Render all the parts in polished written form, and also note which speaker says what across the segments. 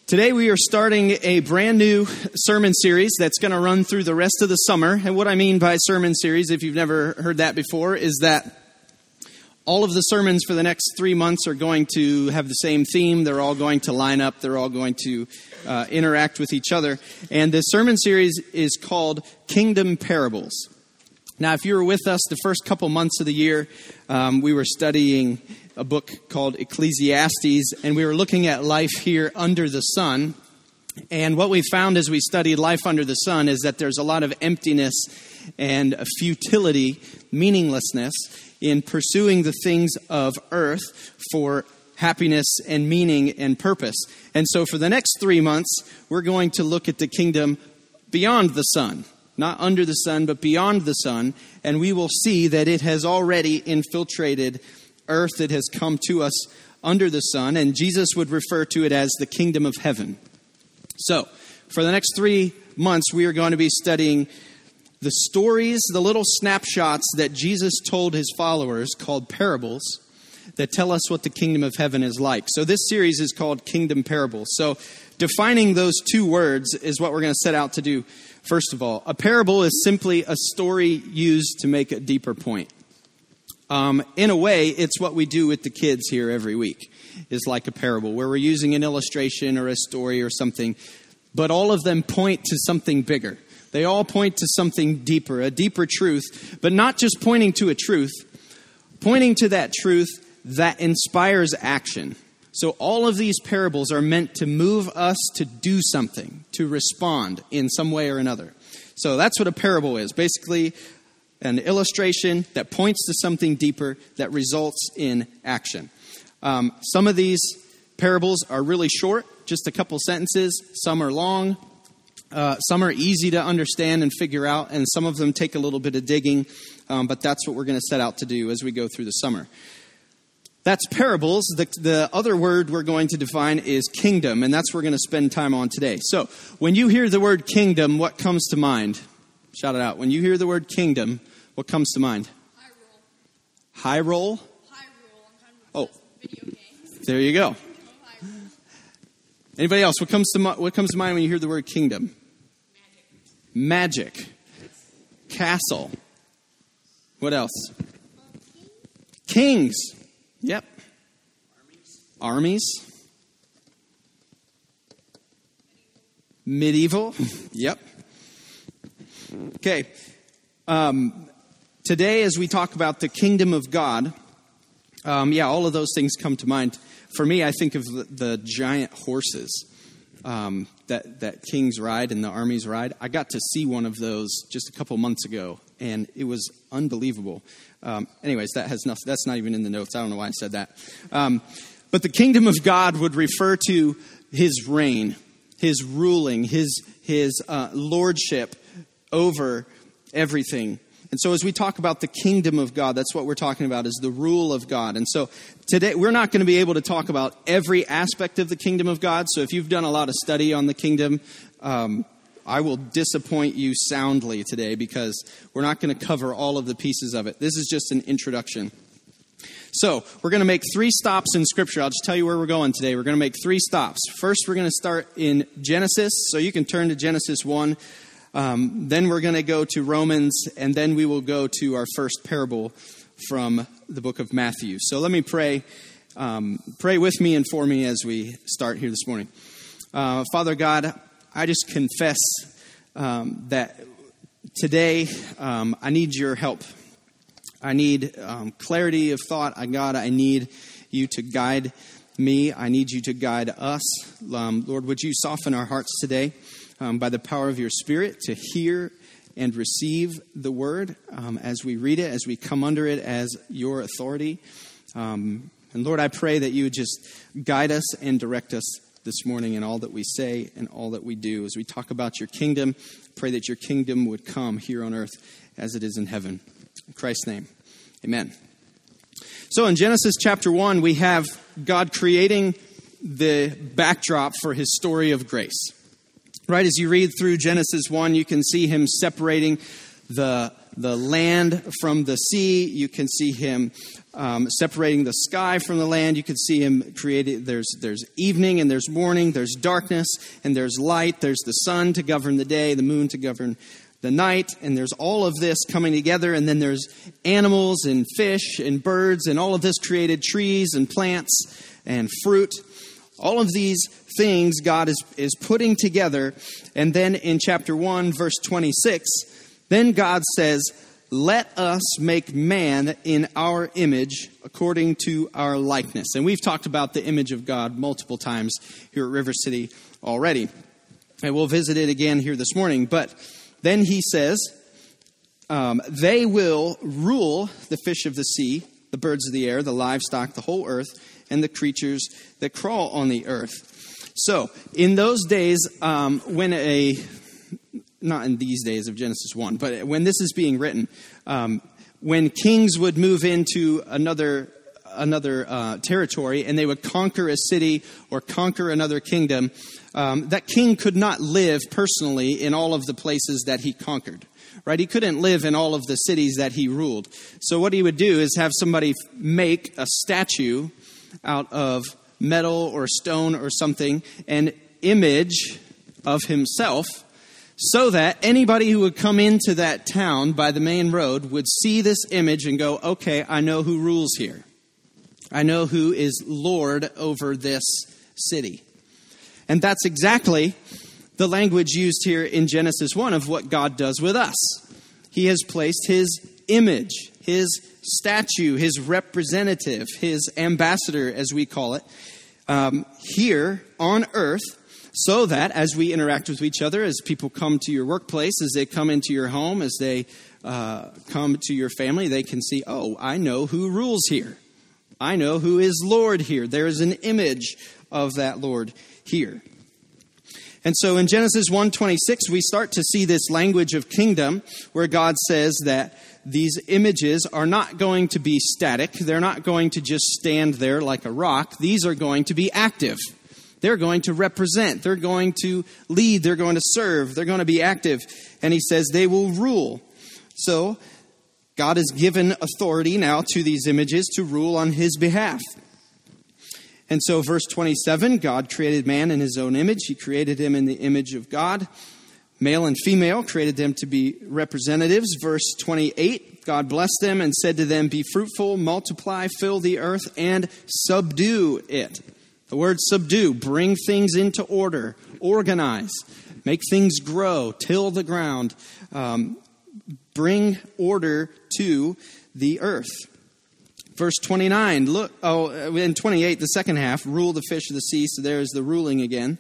Speaker 1: Today we are starting a brand new sermon series that's going to run through the rest of the summer. And what I mean by sermon series, if you've never heard that before, is that all of the sermons for the next 3 months are going to have the same theme. They're all going to line up. They're all going to interact with each other. And the sermon series is called Kingdom Parables. Now, if you were with us the first couple months of the year, we were studying a book called Ecclesiastes, and we were looking at life here under the sun. And what we found as we studied life under the sun is that there's a lot of emptiness and a futility, meaninglessness in pursuing the things of earth for happiness and meaning and purpose. And so for the next 3 months, we're going to look at the kingdom beyond the sun. Not under the sun, but beyond the sun. And we will see that it has already infiltrated earth. It has come to us under the sun. And Jesus would refer to it as the kingdom of heaven. So, for the next 3 months, we are going to be studying the stories, the little snapshots that Jesus told his followers called parables that tell us what the kingdom of heaven is like. So this series is called Kingdom Parables. So defining those two words is what we're going to set out to do. First of all, a parable is simply a story used to make a deeper point. In a way, it's what we do with the kids here every week, is like a parable, where we're using an illustration or a story or something, but all of them point to something bigger. They all point to something deeper, a deeper truth, but not just pointing to a truth, pointing to that truth that inspires action. So all of these parables are meant to move us to do something, to respond in some way or another. So that's what a parable is. Basically, an illustration that points to something deeper that results in action. Some of these parables are really short, just a couple sentences. Some are long. Some are easy to understand and figure out, and some of them take a little bit of digging. But that's what we're going to set out to do as we go through the summer. That's parables. The other word we're going to define is kingdom, and that's what we're going to spend time on today. So, when you hear the word kingdom, what comes to mind? Shout it out. When you hear the word kingdom, what comes to mind? High roll. High roll? Oh, video games. There you go. Anybody else? What comes to mind when you hear the word kingdom? Magic. Castle. What else? Kings. Yep. Armies. Medieval. Yep. Okay. Today, as we talk about the kingdom of God, all of those things come to mind. For me, I think of the giant horses that kings ride and the armies ride. I got to see one of those just a couple months ago, and it was unbelievable. Anyways, that's not even in the notes. I don't know why I said that. But the kingdom of God would refer to his reign, his ruling, his lordship over everything. And so as we talk about the kingdom of God, that's what we're talking about, is the rule of God. And so today, we're not going to be able to talk about every aspect of the kingdom of God. So if you've done a lot of study on the kingdom, I will disappoint you soundly today, because we're not going to cover all of the pieces of it. This is just an introduction. So we're going to make 3 stops in Scripture. I'll just tell you where we're going today. We're going to make 3 stops. First, we're going to start in Genesis. So you can turn to Genesis 1. Then we're going to go to Romans, and then we will go to our first parable from the book of Matthew. So let me pray. Pray with me and for me as we start here this morning. Father God, I just confess that today I need your help. I need clarity of thought. God, I need you to guide me. I need you to guide us. Lord, would you soften our hearts today by the power of your Spirit to hear and receive the word as we read it, as we come under it as your authority. And Lord, I pray that you would just guide us and direct us this morning in all that we say and all that we do. As we talk about your kingdom, pray that your kingdom would come here on earth as it is in heaven. In Christ's name, amen. So in Genesis chapter 1, we have God creating the backdrop for his story of grace. Right, as you read through Genesis 1, you can see him separating the the land from the sea. You can see him separating the sky from the land. You can see him creating, there's evening and there's morning, there's darkness and there's light. There's the sun to govern the day, the moon to govern the night, and there's all of this coming together, and then there's animals and fish and birds, and all of this created trees and plants and fruit. All of these things God is putting together. And then in chapter 1, verse 26, then God says, let us make man in our image according to our likeness. And we've talked about the image of God multiple times here at River City already. And we'll visit it again here this morning. But then he says, they will rule the fish of the sea, the birds of the air, the livestock, the whole earth, and the creatures that crawl on the earth. So, in those days, not in these days of Genesis 1, but when this is being written, when kings would move into another territory and they would conquer a city or conquer another kingdom, that king could not live personally in all of the places that he conquered. Right? He couldn't live in all of the cities that he ruled. So what he would do is have somebody make a statue out of metal or stone or something, an image of himself, so that anybody who would come into that town by the main road would see this image and go, okay, I know who rules here. I know who is Lord over this city. And that's exactly the language used here in Genesis 1 of what God does with us. He has placed his image, his statue, his representative, his ambassador, as we call it, here on earth, so that as we interact with each other, as people come to your workplace, as they come into your home, as they come to your family, they can see, oh, I know who rules here. I know who is Lord here. There is an image of that Lord here. And so in Genesis 1:26, we start to see this language of kingdom where God says that these images are not going to be static. They're not going to just stand there like a rock. These are going to be active. They're going to represent. They're going to lead. They're going to serve. They're going to be active. And he says they will rule. So God has given authority now to these images to rule on his behalf. And so verse 27, God created man in his own image. He created him in the image of God. Male and female created them to be representatives. Verse 28, God blessed them and said to them, be fruitful, multiply, fill the earth, and subdue it. The word subdue, bring things into order, organize, make things grow, till the ground, bring order to the earth. Verse 29, in 28, the second half, rule the fish of the sea. So there's the ruling again.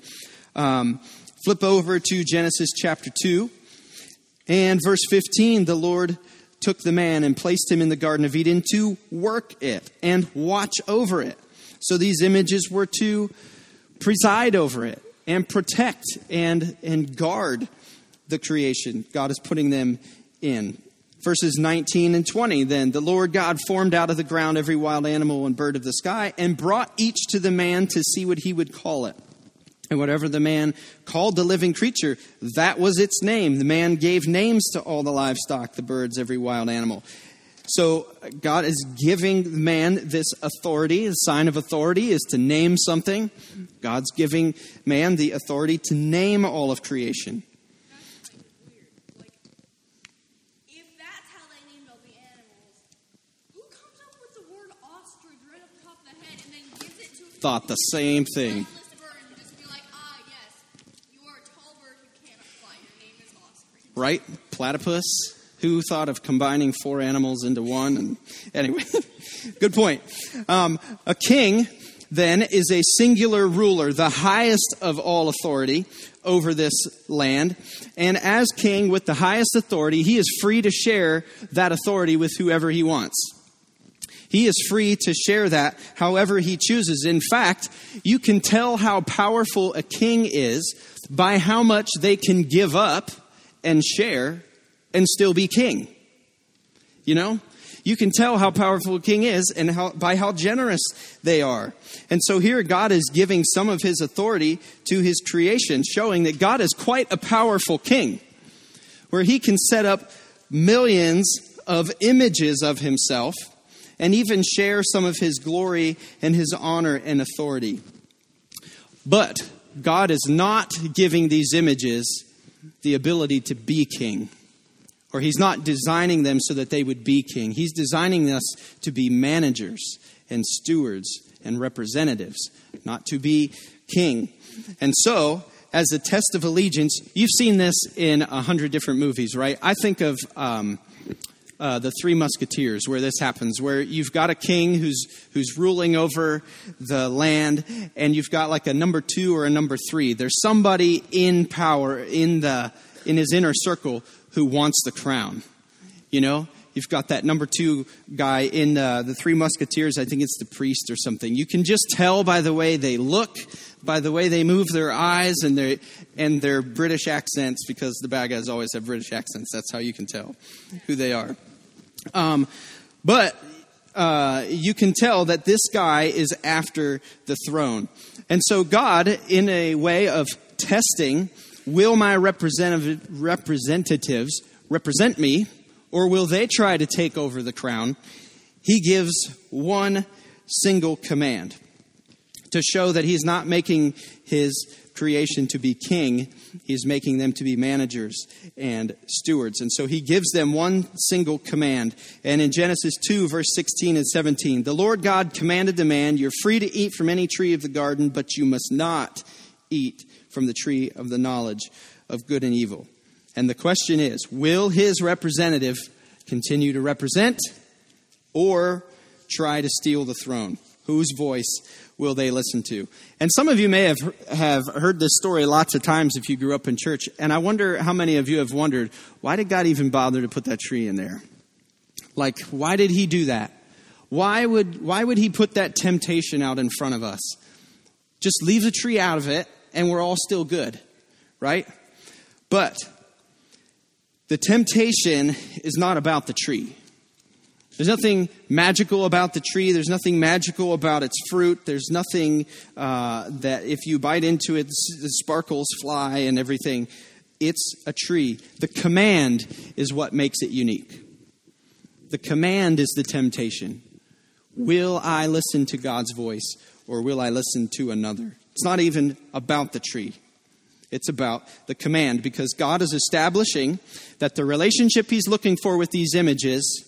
Speaker 1: Flip over to Genesis chapter 2. And verse 15, the Lord took the man and placed him in the Garden of Eden to work it and watch over it. So these images were to preside over it and protect and guard the creation God is putting them in. Verses 19 and 20, then the Lord God formed out of the ground every wild animal and bird of the sky and brought each to the man to see what he would call it. And whatever the man called the living creature, that was its name. The man gave names to all the livestock, the birds, every wild animal. So God is giving man this authority. The sign of authority is to name something. God's giving man the authority to name all of creation. Thought the same thing. Right? Platypus. Who thought of combining 4 animals into one? And anyway, good point. A king, then, is a singular ruler, the highest of all authority over this land. And as king with the highest authority, he is free to share that authority with whoever he wants. He is free to share that however he chooses. In fact, you can tell how powerful a king is by how much they can give up and share and still be king. You know? You can tell how powerful a king is and by how generous they are. And so here God is giving some of his authority to his creation, showing that God is quite a powerful king, where he can set up millions of images of himself and even share some of his glory and his honor and authority. But God is not giving these images the ability to be king. Or he's not designing them so that they would be king. He's designing us to be managers and stewards and representatives, not to be king. And so, as a test of allegiance, you've seen this in 100 different movies, right? I think of the Three Musketeers, where this happens, where you've got a king who's ruling over the land, and you've got like a number 2 or a number 3. There's somebody in power in his inner circle who wants the crown. You know, you've got that number 2 guy in the Three Musketeers. I think it's the priest or something. You can just tell by the way they look, by the way they move their eyes and their British accents, because the bad guys always have British accents. That's how you can tell who they are. But you can tell that this guy is after the throne. And so God, in a way of testing, will my representatives represent me, or will they try to take over the crown? He gives one single command to show that he's not making his creation to be king. He's making them to be managers and stewards. And so he gives them one single command. And in Genesis 2, verse 16 and 17, the Lord God commanded the man, you're free to eat from any tree of the garden, but you must not eat from the tree of the knowledge of good and evil. And the question is, will his representative continue to represent or try to steal the throne? Whose voice will they listen to? And some of you may have heard this story lots of times if you grew up in church. And I wonder how many of you have wondered, why did God even bother to put that tree in there? Like, why did he do that? Why would he put that temptation out in front of us? Just leave the tree out of it and we're all still good, right? But the temptation is not about the tree. There's nothing magical about the tree. There's nothing magical about its fruit. There's nothing that if you bite into it, the sparkles fly and everything. It's a tree. The command is what makes it unique. The command is the temptation. Will I listen to God's voice, or will I listen to another? It's not even about the tree. It's about the command, because God is establishing that the relationship he's looking for with these images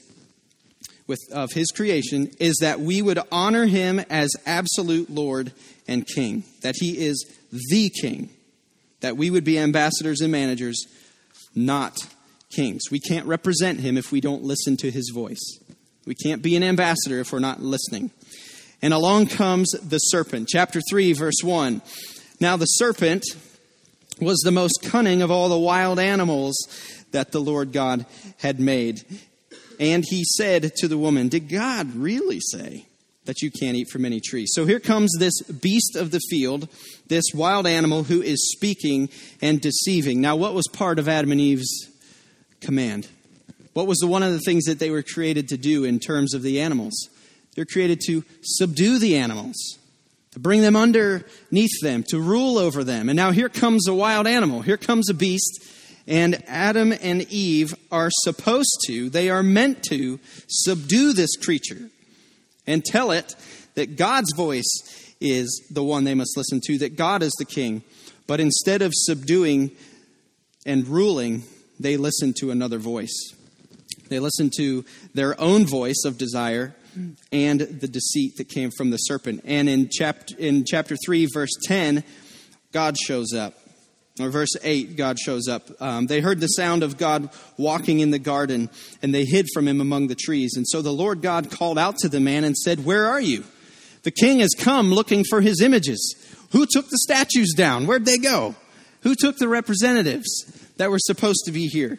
Speaker 1: of his creation is that we would honor him as absolute Lord and King, that he is the King, that we would be ambassadors and managers, not kings. We can't represent him if we don't listen to his voice. We can't be an ambassador if we're not listening. And along comes the serpent. Chapter 3, verse 1. Now the serpent was the most cunning of all the wild animals that the Lord God had made. And he said to the woman, did God really say that you can't eat from any tree? So here comes this beast of the field, this wild animal who is speaking and deceiving. Now, what was part of Adam and Eve's command? What was one of the things that they were created to do in terms of the animals? They're created to subdue the animals, to bring them underneath them, to rule over them. And now here comes a wild animal. Here comes a beast. And Adam and Eve are they are meant to subdue this creature and tell it that God's voice is the one they must listen to, that God is the king. But instead of subduing and ruling, they listen to another voice. They listen to their own voice of desire and the deceit that came from the serpent. And in chapter 3, verse 10, God shows up. Or verse 8, God shows up. They heard the sound of God walking in the garden, and they hid from him among the trees. And so the Lord God called out to the man and said, where are you? The king has come looking for his images. Who took the statues down? Where'd they go? Who took the representatives that were supposed to be here?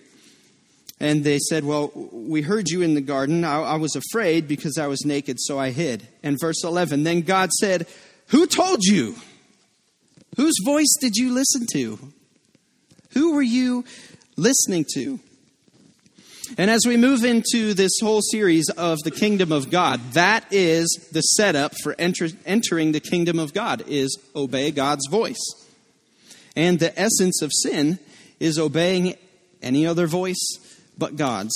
Speaker 1: And they said, well, we heard you in the garden. I was afraid because I was naked, so I hid. And verse 11, then God said, who told you? Whose voice did you listen to? Who were you listening to? And as we move into this whole series of the kingdom of God, that is the setup for entering the kingdom of God, is obey God's voice. And the essence of sin is obeying any other voice but God's.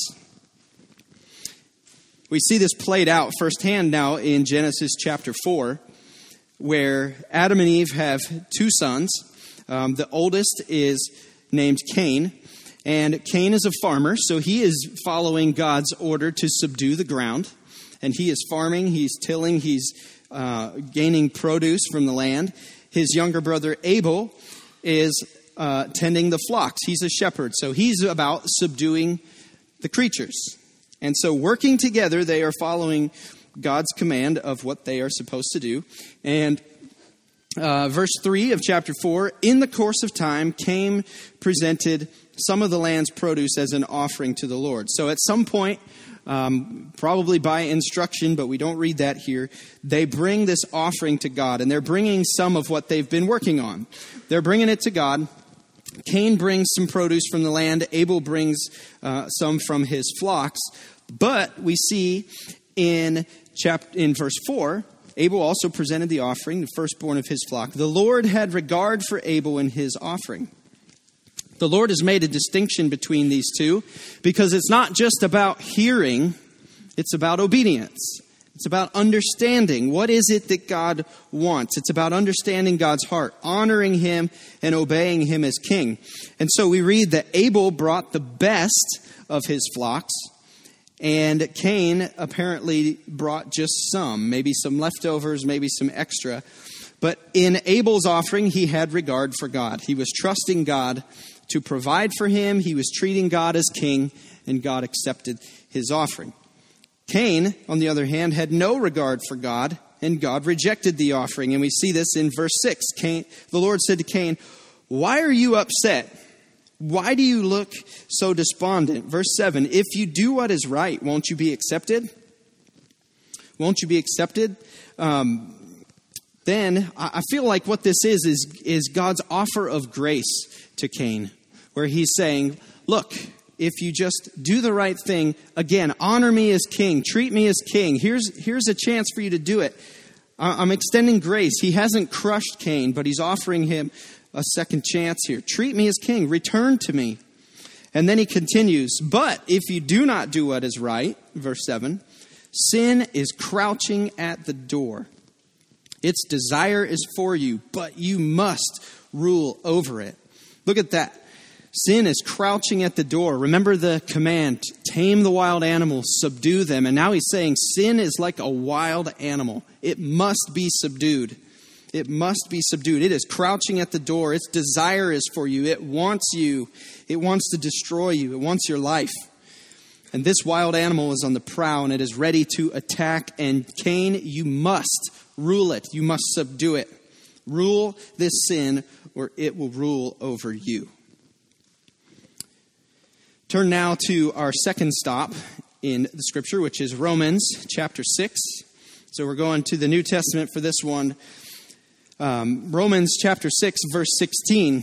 Speaker 1: We see this played out firsthand now in Genesis chapter 4, where Adam and Eve have two sons. The oldest is named Cain, and Cain is a farmer, so he is following God's order to subdue the ground. And he is farming, he's tilling, he's gaining produce from the land. His younger brother Abel is tending the flocks. He's a shepherd, so he's about subduing the creatures. And so working together, they are following God's command of what they are supposed to do. And verse 3 of chapter 4, in the course of time, Cain presented some of the land's produce as an offering to the Lord. So at some point, probably by instruction, but we don't read that here, they bring this offering to God, and they're bringing some of what they've been working on. They're bringing it to God. Cain brings some produce from the land. Abel brings some from his flocks. But we see in verse 4, Abel also presented the offering, the firstborn of his flock. The Lord had regard for Abel and his offering. The Lord has made a distinction between these two because it's not just about hearing, it's about obedience. It's about understanding. What is it that God wants? It's about understanding God's heart, honoring him and obeying him as king. And so we read that Abel brought the best of his flocks, and Cain apparently brought just some, maybe some leftovers, maybe some extra. But in Abel's offering, he had regard for God. He was trusting God to provide for him. He was treating God as king, and God accepted his offering. Cain, on the other hand, had no regard for God, and God rejected the offering. And we see this in verse 6. The Lord said to Cain, "Why are you upset? Why do you look so despondent?" Verse 7, "If you do what is right, won't you be accepted?" Won't you be accepted? Then I feel like what this is God's offer of grace to Cain, where he's saying, look, if you just do the right thing, again, honor me as king, treat me as king, here's a chance for you to do it. I'm extending grace. He hasn't crushed Cain, but he's offering him a second chance here. Treat me as king, return to me. And then he continues, but if you do not do what is right, verse 7, sin is crouching at the door. Its desire is for you, but you must rule over it. Look at that. Sin is crouching at the door. Remember the command, tame the wild animals, subdue them. And now he's saying sin is like a wild animal. It must be subdued. It must be subdued. It is crouching at the door. Its desire is for you. It wants you. It wants to destroy you. It wants your life. And this wild animal is on the prowl, and it is ready to attack. And Cain, you must rule it. You must subdue it. Rule this sin, or it will rule over you. Turn now to our second stop in the scripture, which is Romans chapter 6. So we're going to the New Testament for this one. Romans chapter 6, verse 16.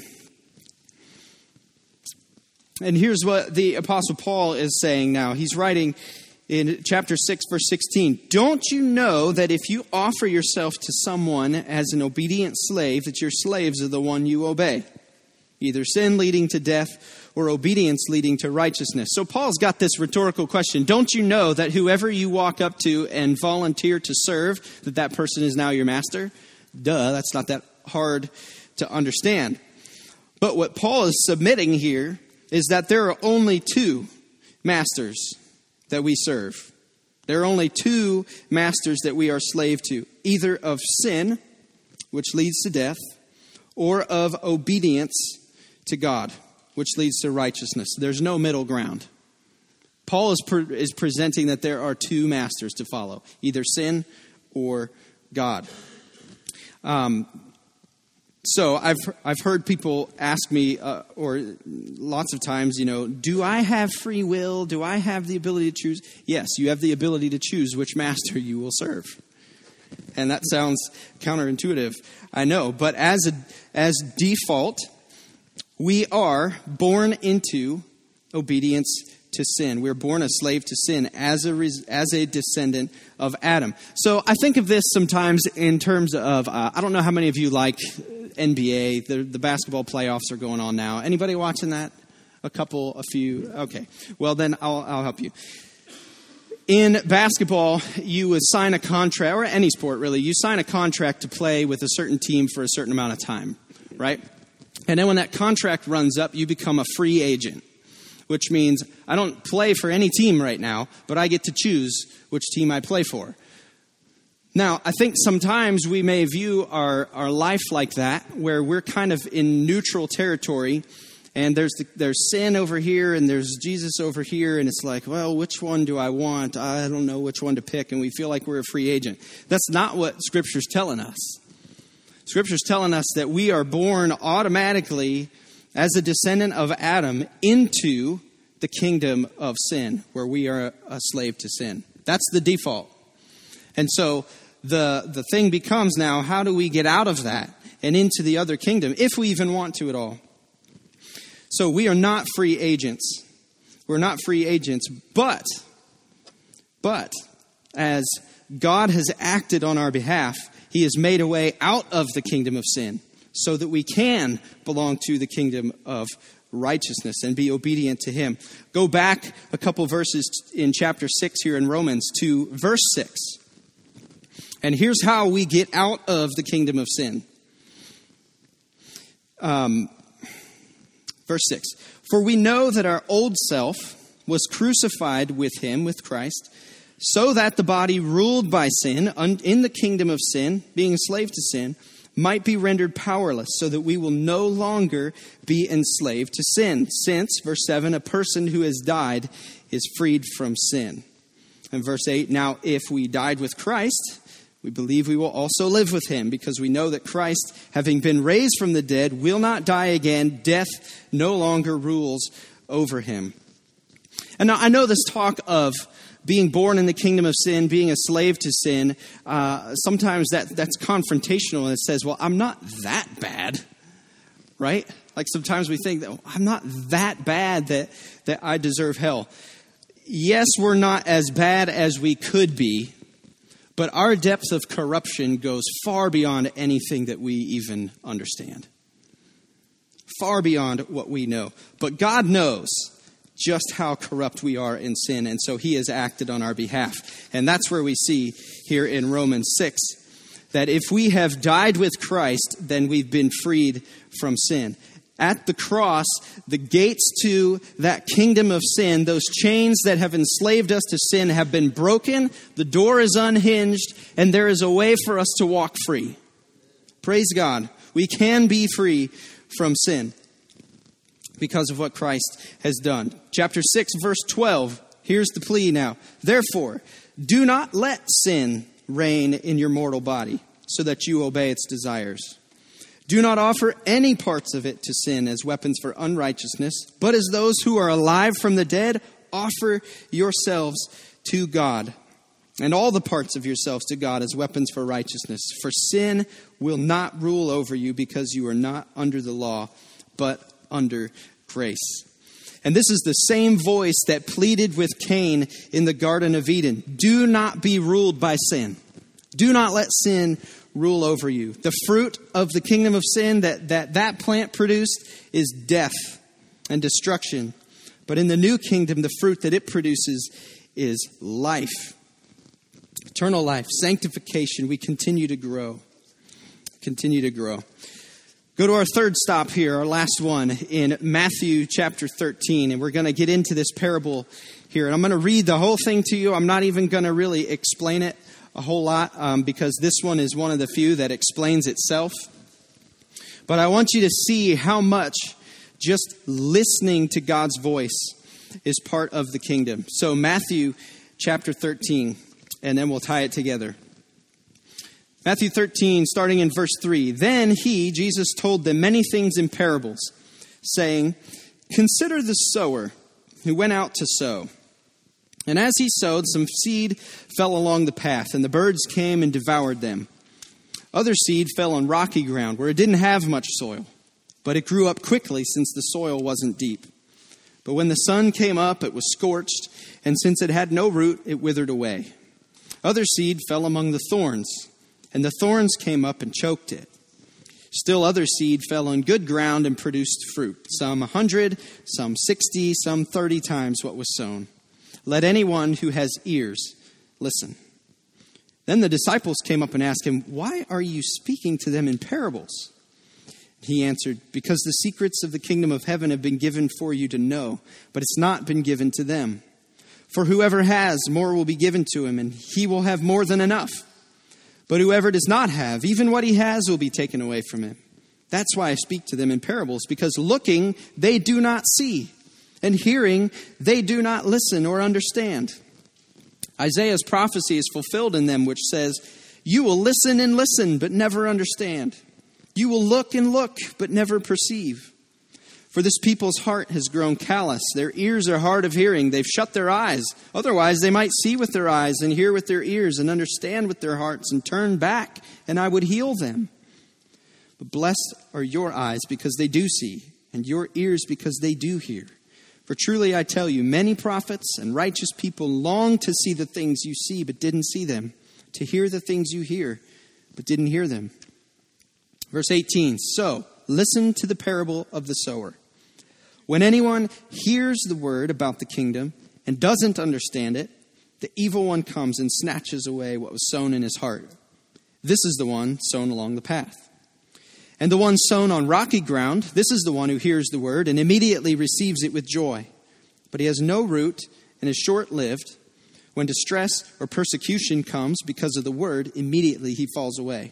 Speaker 1: And here's what the Apostle Paul is saying now. He's writing in chapter 6, verse 16. Don't you know that if you offer yourself to someone as an obedient slave, that your slaves are the one you obey? Either sin leading to death or obedience leading to righteousness. So Paul's got this rhetorical question. Don't you know that whoever you walk up to and volunteer to serve, that person is now your master? Duh, that's not that hard to understand. But what Paul is submitting here is that there are only two masters that we serve. There are only two masters that we are slave to, either of sin, which leads to death, or of obedience to God, which leads to righteousness. There's no middle ground. Paul is presenting that there are two masters to follow, either sin or God. So I've heard people ask me, or lots of times, do I have free will? Do I have the ability to choose? Yes, you have the ability to choose which master you will serve. And that sounds counterintuitive, I know. But as default, we are born into obedience to sin. We're born a slave to sin as a descendant of Adam. So I think of this sometimes in terms of, I don't know how many of you like NBA. The basketball playoffs are going on now. Anybody watching that? A few. Okay. Well, then I'll help you. In basketball, you would sign a contract, or any sport really, you sign a contract to play with a certain team for a certain amount of time, right? And then when that contract runs up, you become a free agent, which means I don't play for any team right now, but I get to choose which team I play for. Now, I think sometimes we may view our life like that, where we're kind of in neutral territory, and there's sin over here, and there's Jesus over here, and it's like, well, which one do I want? I don't know which one to pick, and we feel like we're a free agent. That's not what Scripture's telling us. Scripture's telling us that we are born automatically as a descendant of Adam into the kingdom of sin, where we are a slave to sin. That's the default. And so the thing becomes now, how do we get out of that and into the other kingdom, if we even want to at all? So we are not free agents. We're not free agents, but as God has acted on our behalf, He has made a way out of the kingdom of sin so that we can belong to the kingdom of righteousness and be obedient to Him. Go back a couple verses in chapter 6 here in Romans to verse 6. And here's how we get out of the kingdom of sin. Verse 6. For we know that our old self was crucified with Him, with Christ, so that the body ruled by sin, in the kingdom of sin, being enslaved to sin, might be rendered powerless, so that we will no longer be enslaved to sin. Since, verse 7, a person who has died is freed from sin. And verse 8, now if we died with Christ, we believe we will also live with Him, because we know that Christ, having been raised from the dead, will not die again. Death no longer rules over Him. And now I know this talk of being born in the kingdom of sin, being a slave to sin, sometimes that's confrontational, and it says, well, I'm not that bad, right? Like sometimes we think that I'm not that bad that I deserve hell. Yes, we're not as bad as we could be, but our depth of corruption goes far beyond anything that we even understand. Far beyond what we know. But God knows just how corrupt we are in sin, and so He has acted on our behalf. And that's where we see here in Romans 6 that if we have died with Christ, then we've been freed from sin. At the cross, the gates to that kingdom of sin, those chains that have enslaved us to sin, have been broken. The door is unhinged, and there is a way for us to walk free. Praise God. We can be free from sin because of what Christ has done. Chapter 6, verse 12. Here's the plea now. Therefore, do not let sin reign in your mortal body, so that you obey its desires. Do not offer any parts of it to sin as weapons for unrighteousness, but as those who are alive from the dead, offer yourselves to God, and all the parts of yourselves to God as weapons for righteousness. For sin will not rule over you, because you are not under the law, but under grace. And this is the same voice that pleaded with Cain in the Garden of Eden. Do not be ruled by sin. Do not let sin rule over you. The fruit of the kingdom of sin that plant produced is death and destruction. But in the new kingdom, the fruit that it produces is life. Eternal life, sanctification. We continue to grow. Continue to grow. Go to our third stop here, our last one, in Matthew chapter 13. And we're going to get into this parable here. And I'm going to read the whole thing to you. I'm not even going to really explain it a whole lot, because this one is one of the few that explains itself. But I want you to see how much just listening to God's voice is part of the kingdom. So Matthew chapter 13, and then we'll tie it together. Matthew 13, starting in verse 3. Then He, Jesus, told them many things in parables, saying, consider the sower who went out to sow. And as he sowed, some seed fell along the path, and the birds came and devoured them. Other seed fell on rocky ground, where it didn't have much soil, but it grew up quickly, since the soil wasn't deep. But when the sun came up, it was scorched, and since it had no root, it withered away. Other seed fell among the thorns, and the thorns came up and choked it. Still other seed fell on good ground and produced fruit, some 100, some 60, some 30 times what was sown. Let anyone who has ears listen." Then the disciples came up and asked him, "Why are you speaking to them in parables?" He answered, "Because the secrets of the kingdom of heaven have been given for you to know, but it's not been given to them. For whoever has, more will be given to him, and he will have more than enough. But whoever does not have, even what he has will be taken away from him. That's why I speak to them in parables, because looking, they do not see, and hearing, they do not listen or understand. Isaiah's prophecy is fulfilled in them, which says, 'You will listen and listen, but never understand. You will look and look, but never perceive. For this people's heart has grown callous. Their ears are hard of hearing. They've shut their eyes. Otherwise, they might see with their eyes and hear with their ears and understand with their hearts and turn back, and I would heal them. But blessed are your eyes because they do see, and your ears because they do hear. For truly I tell you, many prophets and righteous people long to see the things you see, but didn't see them, to hear the things you hear, but didn't hear them.'" Verse 18, "So listen to the parable of the sower. When anyone hears the word about the kingdom and doesn't understand it, the evil one comes and snatches away what was sown in his heart. This is the one sown along the path. And the one sown on rocky ground, this is the one who hears the word and immediately receives it with joy. But he has no root and is short-lived. When distress or persecution comes because of the word, immediately he falls away.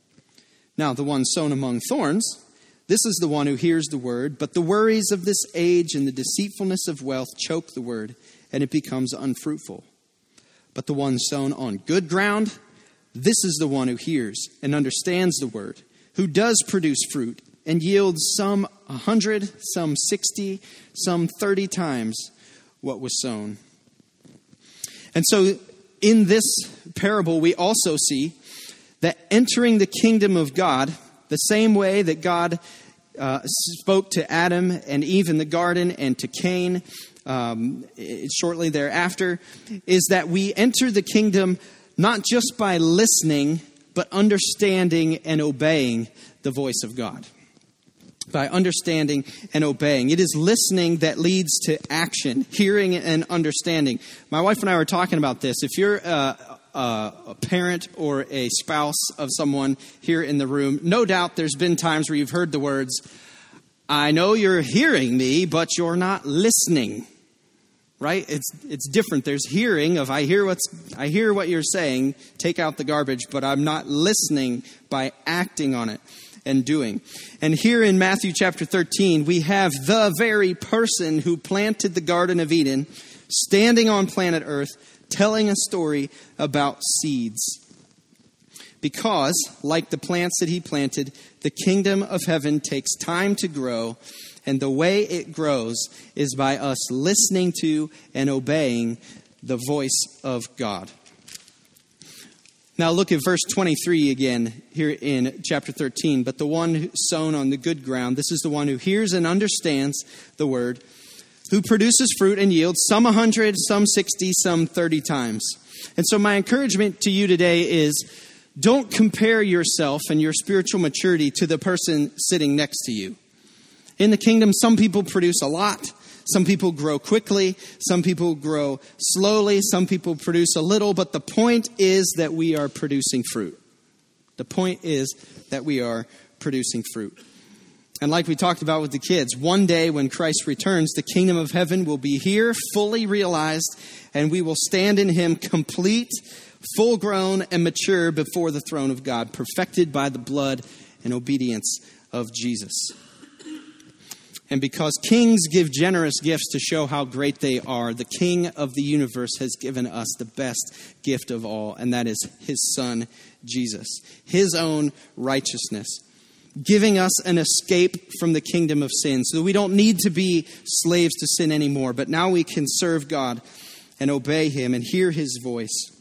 Speaker 1: Now the one sown among thorns, this is the one who hears the word, but the worries of this age and the deceitfulness of wealth choke the word, and it becomes unfruitful. But the one sown on good ground, this is the one who hears and understands the word, who does produce fruit and yields some 100, some 60, some 30 times what was sown." And so in this parable, we also see that entering the kingdom of God, the same way that God spoke to Adam and Eve in the garden and to Cain shortly thereafter, is that we enter the kingdom not just by listening, but understanding and obeying the voice of God. By understanding and obeying. It is listening that leads to action, hearing and understanding. My wife and I were talking about this. If you're a parent or a spouse of someone here in the room, no doubt there's been times where you've heard the words, "I know you're hearing me, but you're not listening." Right? It's different. There's hearing of I hear what you're saying, take out the garbage, but I'm not listening by acting on it and doing. And here in Matthew chapter 13, we have the very person who planted the Garden of Eden standing on planet Earth, telling a story about seeds. Because, like the plants that he planted, the kingdom of heaven takes time to grow, and the way it grows is by us listening to and obeying the voice of God. Now look at verse 23 again here in chapter 13. "But the one sown on the good ground, this is the one who hears and understands the word, who produces fruit and yields some 100, some 60, some 30 times. And so my encouragement to you today is don't compare yourself and your spiritual maturity to the person sitting next to you. In the kingdom, some people produce a lot. Some people grow quickly. Some people grow slowly. Some people produce a little. But the point is that we are producing fruit. The point is that we are producing fruit. And like we talked about with the kids, one day when Christ returns, the kingdom of heaven will be here, fully realized, and we will stand in him complete, full grown, and mature before the throne of God, perfected by the blood and obedience of Jesus. And because kings give generous gifts to show how great they are, the King of the universe has given us the best gift of all, and that is his Son, Jesus, his own righteousness, giving us an escape from the kingdom of sin so that we don't need to be slaves to sin anymore, but now we can serve God and obey him and hear his voice.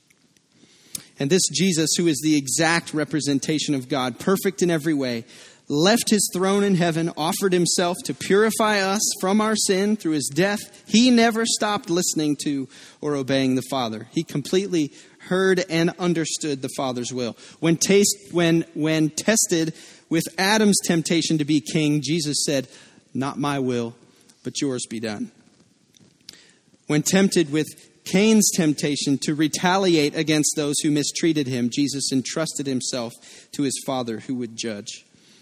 Speaker 1: And this Jesus, who is the exact representation of God, perfect in every way, left his throne in heaven, offered himself to purify us from our sin through his death. He never stopped listening to or obeying the Father. He completely heard and understood the Father's will. When tested with Adam's temptation to be king, Jesus said, "Not my will, but yours be done." When tempted with Cain's temptation to retaliate against those who mistreated him, Jesus entrusted himself to his Father who would judge.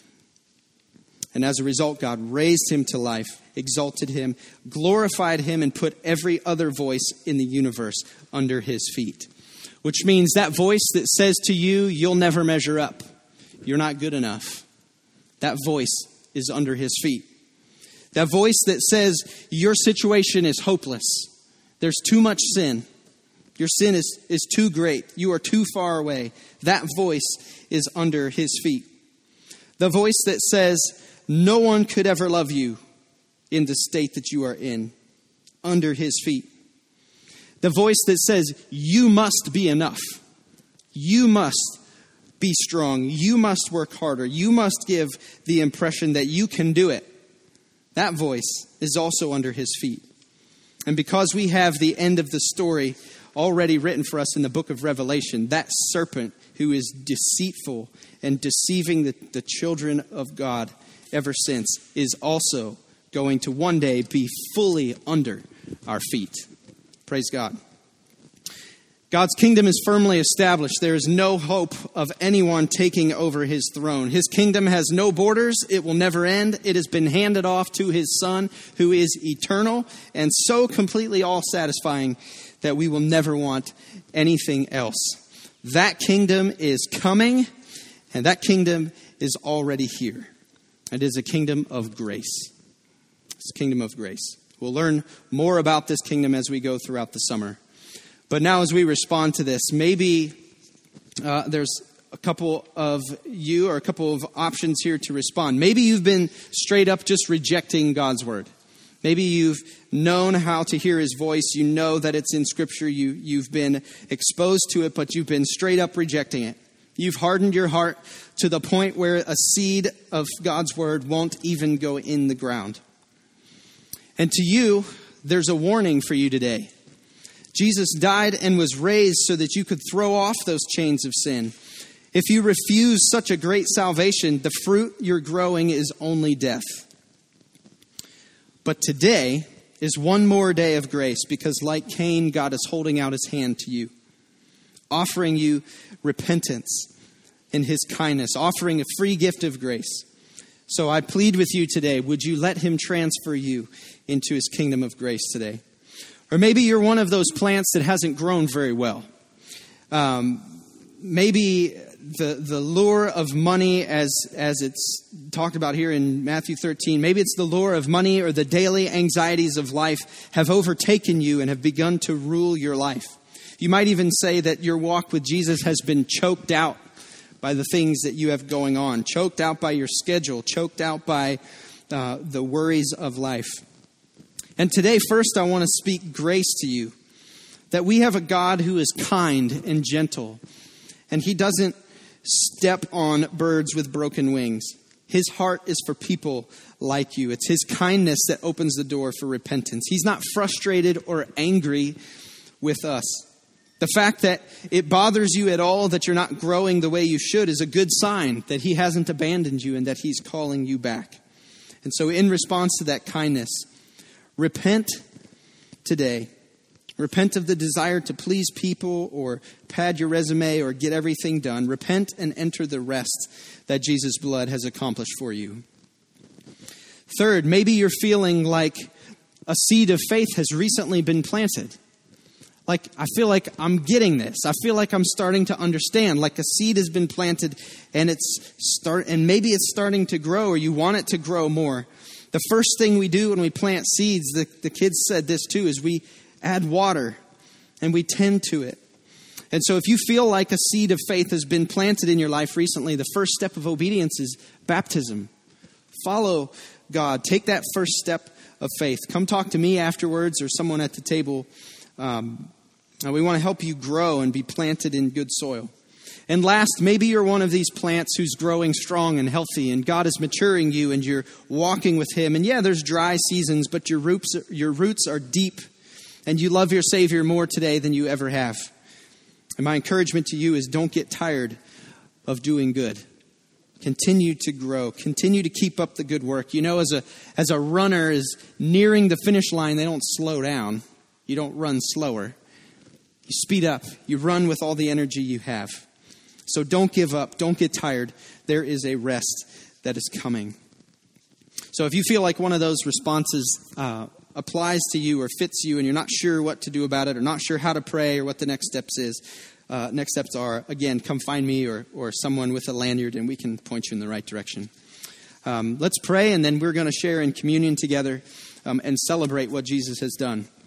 Speaker 1: And as a result, God raised him to life, exalted him, glorified him, and put every other voice in the universe under his feet. Which means that voice that says to you, you'll never measure up, you're not good enough, that voice is under his feet. That voice that says your situation is hopeless, there's too much sin, your sin is too great, you are too far away, that voice is under his feet. The voice that says no one could ever love you in the state that you are in, under his feet. The voice that says you must be enough, you must be strong, you must work harder, you must give the impression that you can do it. That voice is also under his feet. And because we have the end of the story already written for us in the book of Revelation, that serpent who is deceitful and deceiving the children of God ever since is also going to one day be fully under our feet. Praise God. God's kingdom is firmly established. There is no hope of anyone taking over his throne. His kingdom has no borders. It will never end. It has been handed off to his Son, who is eternal and so completely all-satisfying that we will never want anything else. That kingdom is coming, and that kingdom is already here. It is a kingdom of grace. It's a kingdom of grace. We'll learn more about this kingdom as we go throughout the summer. But now as we respond to this, maybe there's a couple of you or a couple of options here to respond. Maybe you've been straight up just rejecting God's word. Maybe you've known how to hear his voice. You know that it's in Scripture. You've been exposed to it, but you've been straight up rejecting it. You've hardened your heart to the point where a seed of God's word won't even go in the ground. And to you, there's a warning for you today. Jesus died and was raised so that you could throw off those chains of sin. If you refuse such a great salvation, the fruit you're growing is only death. But today is one more day of grace because like Cain, God is holding out his hand to you, offering you repentance in his kindness, offering a free gift of grace. So I plead with you today, would you let him transfer you into his kingdom of grace today? Or maybe you're one of those plants that hasn't grown very well. Maybe the lure of money, as it's talked about here in Matthew 13, maybe it's the lure of money or the daily anxieties of life have overtaken you and have begun to rule your life. You might even say that your walk with Jesus has been choked out by the things that you have going on, choked out by your schedule, choked out by the worries of life. And today, first, I want to speak grace to you, that we have a God who is kind and gentle, and he doesn't step on birds with broken wings. His heart is for people like you. It's his kindness that opens the door for repentance. He's not frustrated or angry with us. The fact that it bothers you at all that you're not growing the way you should is a good sign that he hasn't abandoned you and that he's calling you back. And so in response to that kindness, repent today. Repent of the desire to please people or pad your resume or get everything done. Repent and enter the rest that Jesus' blood has accomplished for you. Third, maybe you're feeling like a seed of faith has recently been planted. Like, I feel like I'm getting this. I feel like I'm starting to understand. Like a seed has been planted and maybe it's starting to grow, or you want it to grow more. The first thing we do when we plant seeds, the kids said this too, is we add water and we tend to it. And so if you feel like a seed of faith has been planted in your life recently, the first step of obedience is baptism. Follow God. Take that first step of faith. Come talk to me afterwards or someone at the table. We want to help you grow and be planted in good soil. And last, maybe you're one of these plants who's growing strong and healthy and God is maturing you and you're walking with him. And yeah, there's dry seasons, but your roots are deep and you love your Savior more today than you ever have. And my encouragement to you is don't get tired of doing good. Continue to grow. Continue to keep up the good work. You know, as a runner is nearing the finish line, they don't slow down. You don't run slower. You speed up. You run with all the energy you have. So don't give up. Don't get tired. There is a rest that is coming. So if you feel like one of those responses applies to you or fits you and you're not sure what to do about it or not sure how to pray or what the next steps are, again, come find me or someone with a lanyard and we can point you in the right direction. Let's pray, and then we're going to share in communion together and celebrate what Jesus has done.